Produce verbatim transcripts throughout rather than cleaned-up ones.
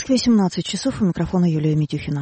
восемнадцать часов, у микрофона Юлия Митюхина.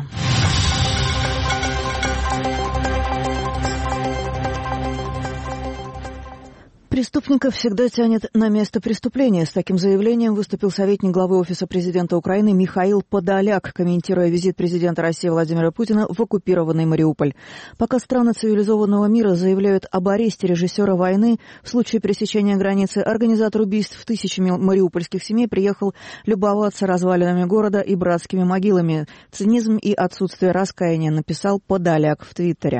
Преступника всегда тянет на место преступления. С таким заявлением выступил советник главы Офиса президента Украины Михаил Подоляк, комментируя визит президента России Владимира Путина в оккупированный Мариуполь. Пока страны цивилизованного мира заявляют об аресте режиссера войны, в случае пересечения границы организатор убийств тысячами мариупольских семей приехал любоваться развалинами города и братскими могилами. Цинизм и отсутствие раскаяния, написал Подоляк в Твиттере.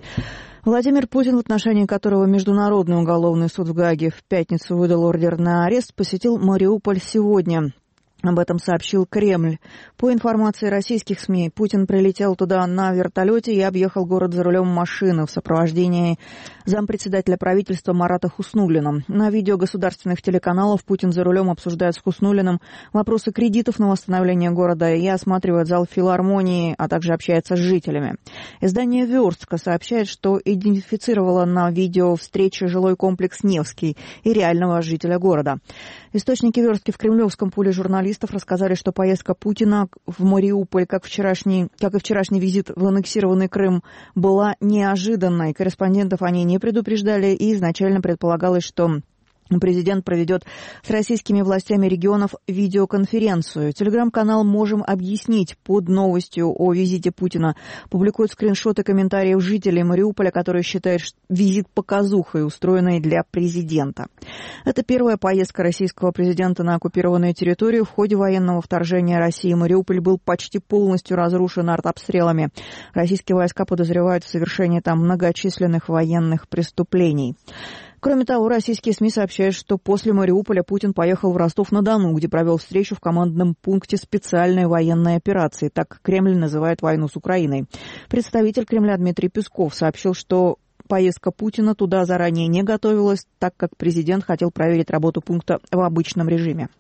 Владимир Путин, в отношении которого Международный уголовный суд в Гааге в пятницу выдал ордер на арест, посетил Мариуполь сегодня. Об этом сообщил Кремль. По информации российских СМИ, Путин прилетел туда на вертолете и объехал город за рулем машины в сопровождении зампредседателя правительства Марата Хуснуллина. На видео государственных телеканалов Путин за рулем обсуждает с Хуснуллиным вопросы кредитов на восстановление города и осматривает зал филармонии, а также общается с жителями. Издание «Верстка» сообщает, что идентифицировало на видео встречи жилой комплекс «Невский» и реального жителя города. Источники «Верстки» в кремлевском пуле журналистов рассказали, что поездка Путина в Мариуполь, как, вчерашний, как и вчерашний визит в аннексированный Крым, была неожиданной. Корреспондентов они не предупреждали, и изначально предполагалось, что президент проведет с российскими властями регионов видеоконференцию. Телеграм-канал «Можем объяснить» под новостью о визите Путина публикует скриншоты комментариев жителей Мариуполя, которые считают визит показухой, устроенной для президента. Это первая поездка российского президента на оккупированную территорию. В ходе военного вторжения России Мариуполь был почти полностью разрушен артобстрелами. Российские войска подозревают в совершении там многочисленных военных преступлений. Кроме того, российские СМИ сообщают, что после Мариуполя Путин поехал в Ростов-на-Дону, где провел встречу в командном пункте специальной военной операции. Так Кремль называет войну с Украиной. Представитель Кремля Дмитрий Песков сообщил, что поездка Путина туда заранее не готовилась, так как президент хотел проверить работу пункта в обычном режиме.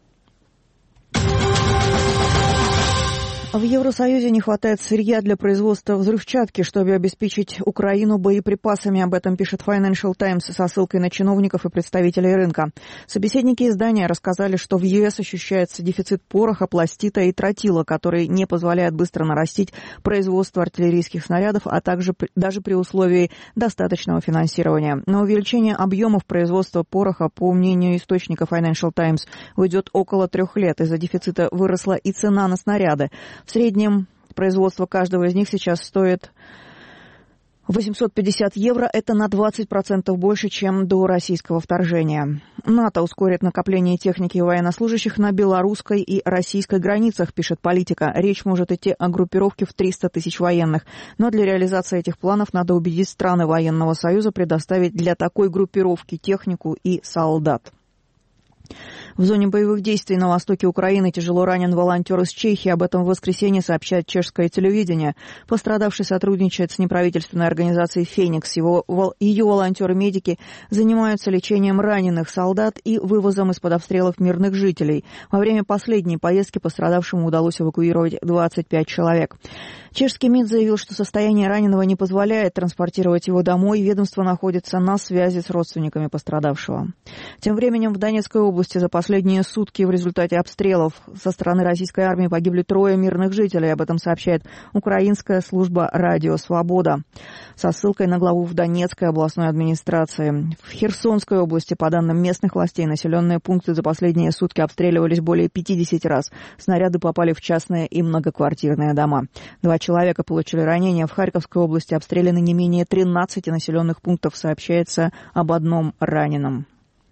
В Евросоюзе не хватает сырья для производства взрывчатки, чтобы обеспечить Украину боеприпасами. Об этом пишет Financial Times со ссылкой на чиновников и представителей рынка. Собеседники издания рассказали, что в ЕС ощущается дефицит пороха, пластита и тротила, который не позволяет быстро нарастить производство артиллерийских снарядов, а также даже при условии достаточного финансирования. На увеличение объемов производства пороха, по мнению источника Financial Times, уйдет около трех лет. Из-за дефицита выросла и цена на снаряды. В среднем производство каждого из них сейчас стоит восемьсот пятьдесят евро. Это на двадцать процентов больше, чем до российского вторжения. НАТО ускорит накопление техники и военнослужащих на белорусской и российской границах, пишет Политика. Речь может идти о группировке в триста тысяч военных. Но для реализации этих планов надо убедить страны военного союза предоставить для такой группировки технику и солдат. В зоне боевых действий на востоке Украины тяжело ранен волонтер из Чехии. Об этом в воскресенье сообщает чешское телевидение. Пострадавший сотрудничает с неправительственной организацией «Феникс». Его, ее волонтеры-медики занимаются лечением раненых солдат и вывозом из-под обстрелов мирных жителей. Во время последней поездки пострадавшему удалось эвакуировать двадцать пять человек. Чешский МИД заявил, что состояние раненого не позволяет транспортировать его домой. Ведомство находится на связи с родственниками пострадавшего. Тем временем в Донецкой области за последние сутки в результате обстрелов со стороны российской армии погибли трое мирных жителей. Об этом сообщает украинская служба «Радио Свобода» со ссылкой на главу в Донецкой областной администрации. В Херсонской области, по данным местных властей, населенные пункты за последние сутки обстреливались более пятьдесят раз. Снаряды попали в частные и многоквартирные дома. Два человека получили ранения. В Харьковской области обстреляны не менее тринадцати населенных пунктов. Сообщается об одном раненом.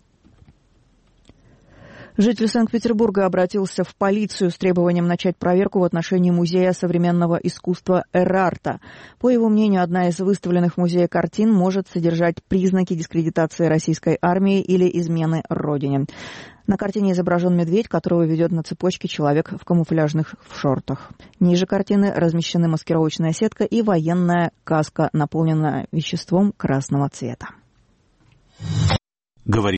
Житель Санкт-Петербурга обратился в полицию с требованием начать проверку в отношении Музея современного искусства «Эр-Арта». По его мнению, одна из выставленных в музее картин может содержать признаки дискредитации российской армии или измены Родине. На картине изображен медведь, которого ведет на цепочке человек в камуфляжных шортах. Ниже картины размещены маскировочная сетка и военная каска, наполненная веществом красного цвета.